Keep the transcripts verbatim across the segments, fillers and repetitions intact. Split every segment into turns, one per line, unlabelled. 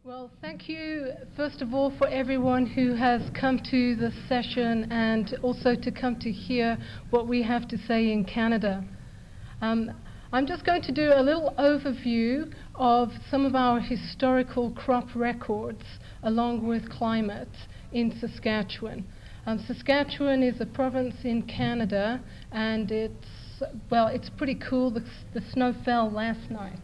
Well, thank you, first of all, for everyone who has come to this session and also to come to hear what we have to say in Canada. Um, I'm just going to do a little overview of some of our historical crop records along with climate in Saskatchewan. Um, Saskatchewan is a province in Canada, and it's, well, it's pretty cool. The, the snow fell last night.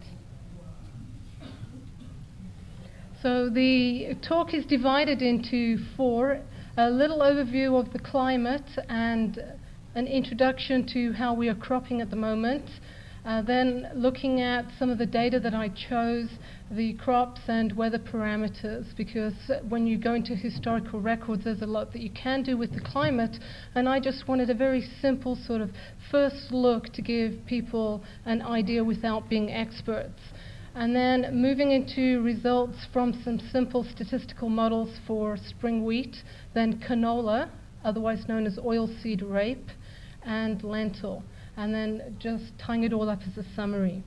So the talk is divided into four: a little overview of the climate and an introduction to how we are cropping at the moment, uh, then looking at some of the data that I chose, the crops and weather parameters, because when you go into historical records there's a lot that you can do with the climate, and I just wanted a very simple sort of first look to give people an idea without being experts. And then moving into results from some simple statistical models for spring wheat, then canola, otherwise known as oilseed rape, and lentil, and then just tying it all up as a summary.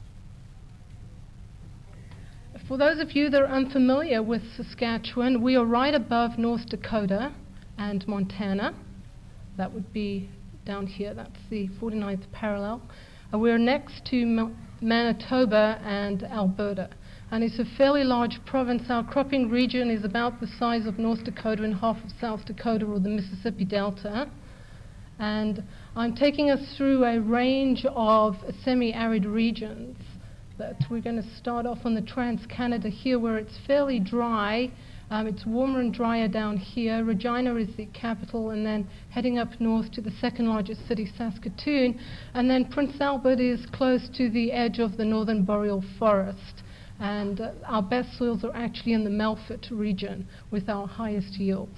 For those of you that are unfamiliar with Saskatchewan, we are right above North Dakota and Montana. That would be down here, that's the forty-ninth parallel. Uh, we're next to Mo Manitoba and Alberta, and it's a fairly large province. Our cropping region is about the size of North Dakota and half of South Dakota or the Mississippi Delta, and I'm taking us through a range of semi-arid regions. That we're going to start off on the Trans-Canada here, where it's fairly dry. Um, it's warmer and drier down here. Regina is the capital, and then heading up north to the second largest city, Saskatoon, and then Prince Albert is close to the edge of the northern boreal forest, and uh, our best soils are actually in the Melfort region with our highest yields.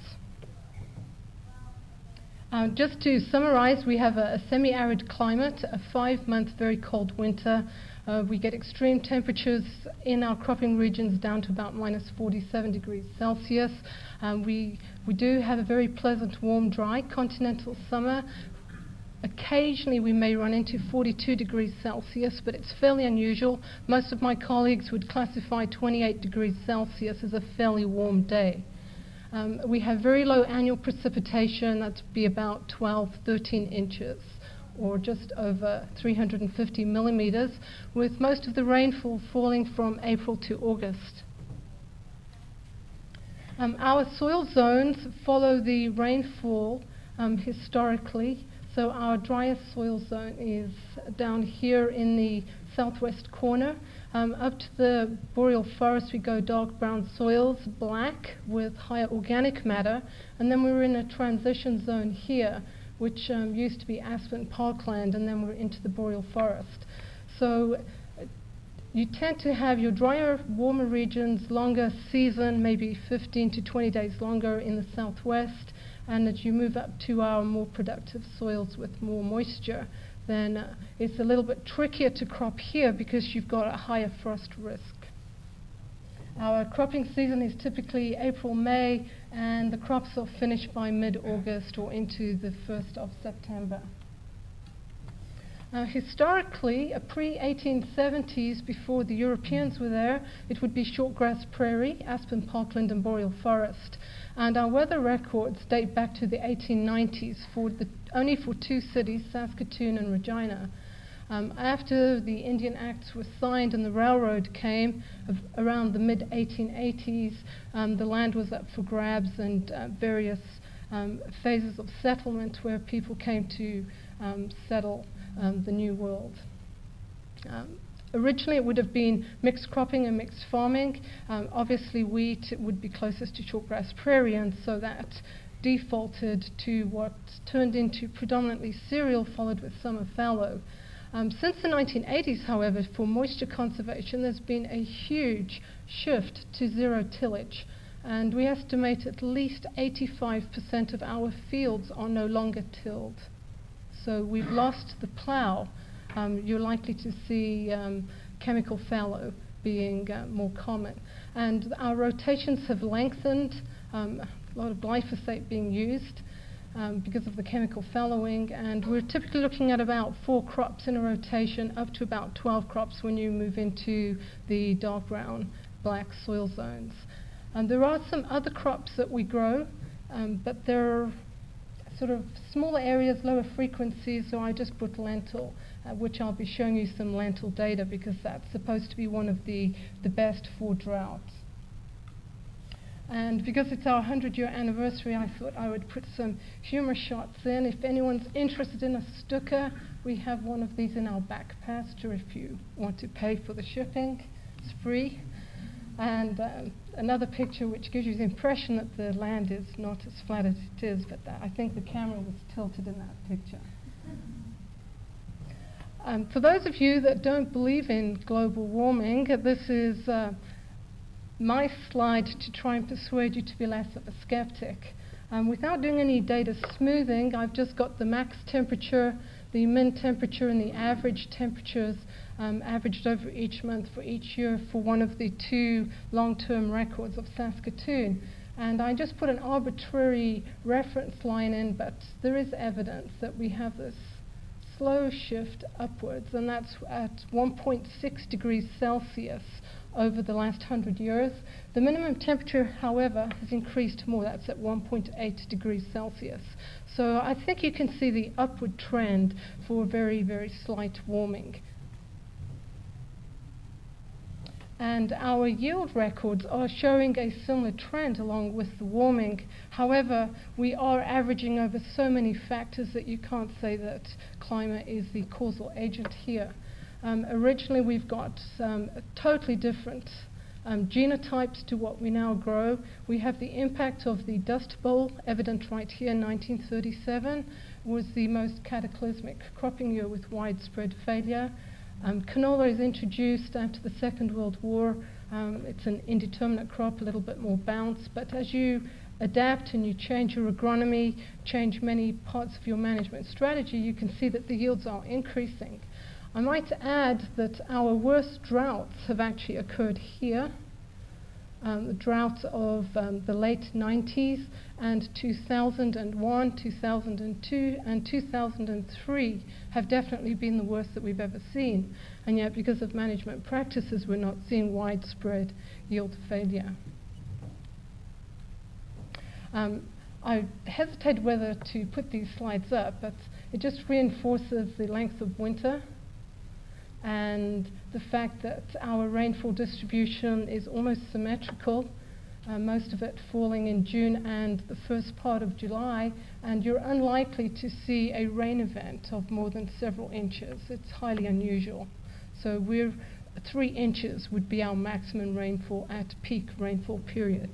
Uh, just to summarize, we have a, a semi-arid climate, a five-month very cold winter. Uh, we get extreme temperatures in our cropping regions down to about minus forty-seven degrees Celsius. Um, we, we do have a very pleasant, warm, dry continental summer. Occasionally we may run into forty-two degrees Celsius, but it's fairly unusual. Most of my colleagues would classify twenty-eight degrees Celsius as a fairly warm day. Um, we have very low annual precipitation, that'd be about twelve, thirteen inches, or just over three hundred fifty millimeters, with most of the rainfall falling from April to August. Um, our soil zones follow the rainfall um, historically, so our driest soil zone is down here in the southwest corner. Um, up to the boreal forest we go dark brown soils, black with higher organic matter, and then we're in a transition zone here, which um, used to be aspen parkland, and then we're into the boreal forest. So uh, you tend to have your drier, warmer regions, longer season, maybe fifteen to twenty days longer in the southwest, and as you move up to our more productive soils with more moisture, then uh, it's a little bit trickier to crop here because you've got a higher frost risk. Our cropping season is typically April, May, and the crops are finished by mid-August or into the first of September. Uh, historically, uh, pre eighteen seventies, before the Europeans were there, it would be shortgrass prairie, aspen parkland, and boreal forest. And our weather records date back to the eighteen nineties, for the, only for two cities, Saskatoon and Regina. Um, after the Indian Acts were signed and the railroad came of around the mid eighteen eighties, um, the land was up for grabs, and uh, various um, phases of settlement where people came to um, settle um, the new world. Um, Originally it would have been mixed cropping and mixed farming. Um, obviously wheat would be closest to shortgrass prairie, and so that defaulted to what turned into predominantly cereal, followed with summer fallow. Um, since the nineteen eighties, however, for moisture conservation, there's been a huge shift to zero tillage, and we estimate at least eighty-five percent of our fields are no longer tilled. So we've lost the plow. Um, you're likely to see um, chemical fallow being uh, more common. And our rotations have lengthened, um, a lot of glyphosate being used um, because of the chemical fallowing, and we're typically looking at about four crops in a rotation, up to about twelve crops when you move into the dark brown black soil zones. And there are some other crops that we grow, um, but they're sort of smaller areas, lower frequencies, so I just put lentil, uh, which I'll be showing you some lentil data because that's supposed to be one of the, the best for droughts. And because it's our hundred-year anniversary, I thought I would put some humor shots in. If anyone's interested in a Stuka, we have one of these in our back pasture if you want to pay for the shipping. It's free. And um, another picture which gives you the impression that the land is not as flat as it is, but that I think the camera was tilted in that picture. Um, for those of you that don't believe in global warming, this is uh, my slide to try and persuade you to be less of a skeptic. Um, without doing any data smoothing, I've just got the max temperature, the min temperature, and the average temperatures um, averaged over each month for each year for one of the two long-term records of Saskatoon. And I just put an arbitrary reference line in, but there is evidence that we have this slow shift upwards, and that's at one point six degrees Celsius over the last hundred years. The minimum temperature, however, has increased more. That's at one point eight degrees Celsius. So I think you can see the upward trend for very, very slight warming. And our yield records are showing a similar trend along with the warming. However, we are averaging over so many factors that you can't say that climate is the causal agent here. Um, originally, we've got um, totally different um, genotypes to what we now grow. We have the impact of the Dust Bowl, evident right here in nineteen thirty-seven, was the most cataclysmic cropping year with widespread failure. Um, canola is introduced after the Second World War. Um, it's an indeterminate crop, a little bit more bounce, but as you adapt and you change your agronomy, change many parts of your management strategy, you can see that the yields are increasing. I might add that our worst droughts have actually occurred here. Um, the drought of um, the late nineties and two thousand one, two thousand two, and two thousand three have definitely been the worst that we've ever seen. And yet, because of management practices, we're not seeing widespread yield failure. Um, I hesitated whether to put these slides up, but it just reinforces the length of winter and the fact that our rainfall distribution is almost symmetrical, uh, most of it falling in June and the first part of July, and you're unlikely to see a rain event of more than several inches. It's highly unusual. So we're three inches would be our maximum rainfall at peak rainfall periods.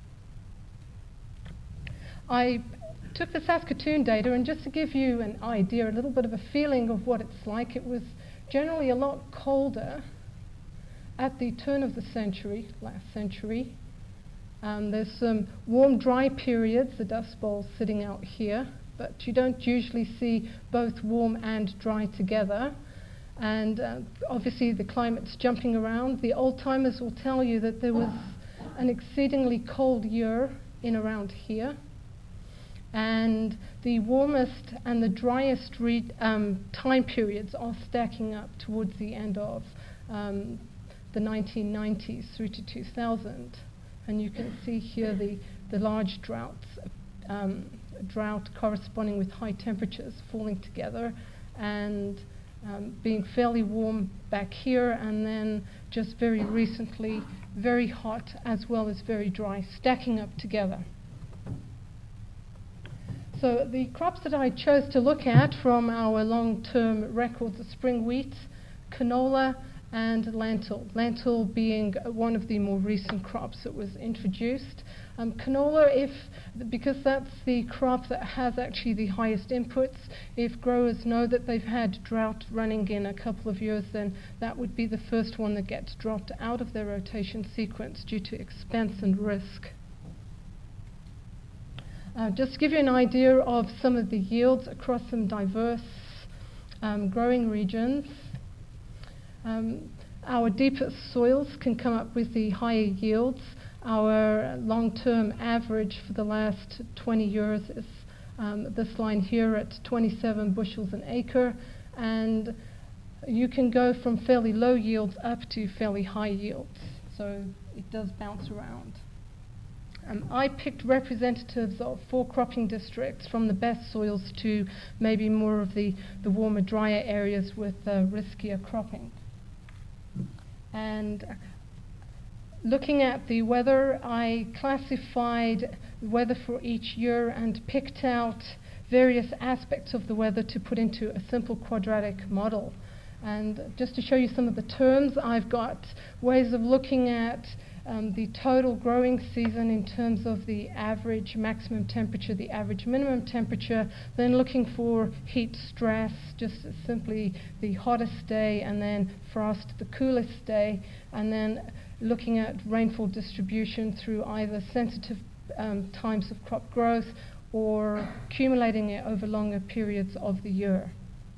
I took the Saskatoon data, and just to give you an idea, a little bit of a feeling of what it's like, it was generally a lot colder at the turn of the century, last century. Um, there's some warm, dry periods, the Dust Bowl sitting out here, but you don't usually see both warm and dry together. And uh, obviously the climate's jumping around. The old-timers will tell you that there was an exceedingly cold year in around here. And the warmest and the driest re um, time periods are stacking up towards the end of um, the nineteen nineties through to two thousand. And you can see here the, the large droughts, um, drought corresponding with high temperatures falling together and um, being fairly warm back here, and then just very recently very hot as well as very dry, stacking up together. So the crops that I chose to look at from our long-term records are spring wheat, canola, and lentil. Lentil being one of the more recent crops that was introduced. Um, canola, if because that's the crop that has actually the highest inputs, if growers know that they've had drought running in a couple of years, then that would be the first one that gets dropped out of their rotation sequence due to expense and risk. Uh, just to give you an idea of some of the yields across some diverse um, growing regions. Um, our deepest soils can come up with the higher yields. Our long-term average for the last twenty years is um, this line here at twenty-seven bushels an acre, and you can go from fairly low yields up to fairly high yields. So it does bounce around. Um, I picked representatives of four cropping districts, from the best soils to maybe more of the, the warmer, drier areas with uh, riskier cropping. And looking at the weather, I classified weather for each year and picked out various aspects of the weather to put into a simple quadratic model. And just to show you some of the terms, I've got ways of looking at um, the total growing season in terms of the average maximum temperature, the average minimum temperature, then looking for heat stress, just simply the hottest day, and then frost, the coolest day, and then looking at rainfall distribution through either sensitive um, times of crop growth or accumulating it over longer periods of the year.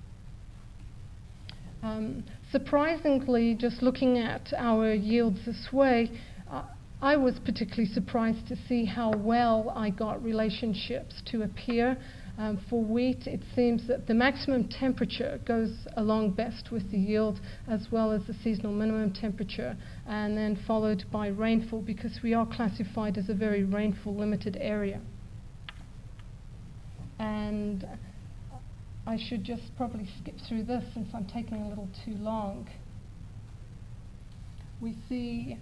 Um, surprisingly, just looking at our yields this way, uh, I was particularly surprised to see how well I got relationships to appear. Um, for wheat, it seems that the maximum temperature goes along best with the yield, as well as the seasonal minimum temperature, and then followed by rainfall, because we are classified as a very rainfall limited area. And I should just probably skip through this since I'm taking a little too long. We see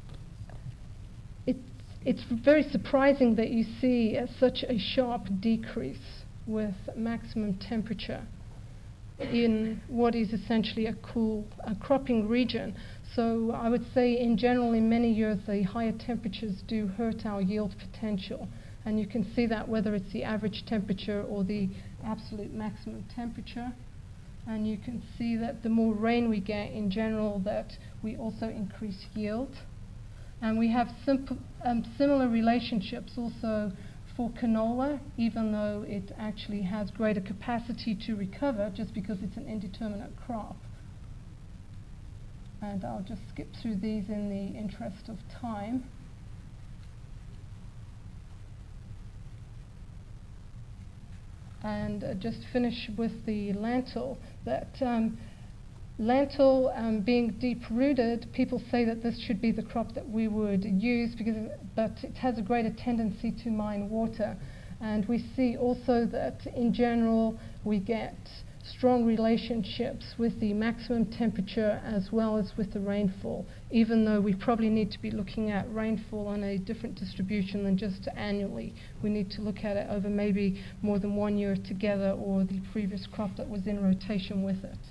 it's, it's very surprising that you see uh, such a sharp decrease with maximum temperature in what is essentially a cool uh, cropping region. So I would say in general, in many years, the higher temperatures do hurt our yield potential. And you can see that whether it's the average temperature or the absolute maximum temperature. And you can see that the more rain we get in general, that we also increase yield. And we have simple, um, similar relationships also for canola, even though it actually has greater capacity to recover just because it's an indeterminate crop. And I'll just skip through these in the interest of time. And uh, just finish with the lentil. That um, lentil um, being deep-rooted, people say that this should be the crop that we would use, because, but it has a greater tendency to mine water. And we see also that in general we get strong relationships with the maximum temperature as well as with the rainfall, even though we probably need to be looking at rainfall on a different distribution than just annually. We need to look at it over maybe more than one year together, or the previous crop that was in rotation with it.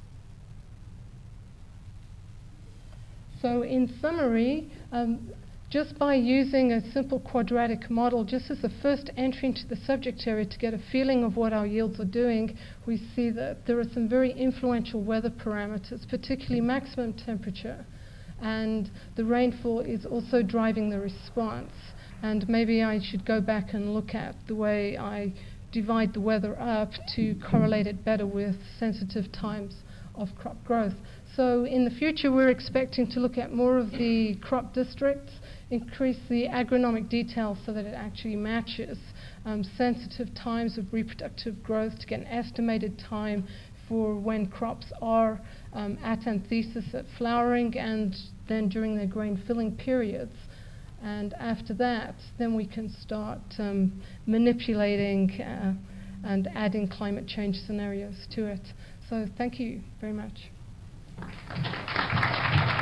So in summary, um, just by using a simple quadratic model, just as a first entry into the subject area to get a feeling of what our yields are doing, we see that there are some very influential weather parameters, particularly maximum temperature, and the rainfall is also driving the response. And maybe I should go back and look at the way I divide the weather up to correlate it better with sensitive times of crop growth. So in the future, we're expecting to look at more of the crop districts, increase the agronomic detail so that it actually matches um, sensitive times of reproductive growth to get an estimated time for when crops are um, at anthesis, at flowering, and then during their grain filling periods. And after that, then we can start um, manipulating uh, and adding climate change scenarios to it. So thank you very much.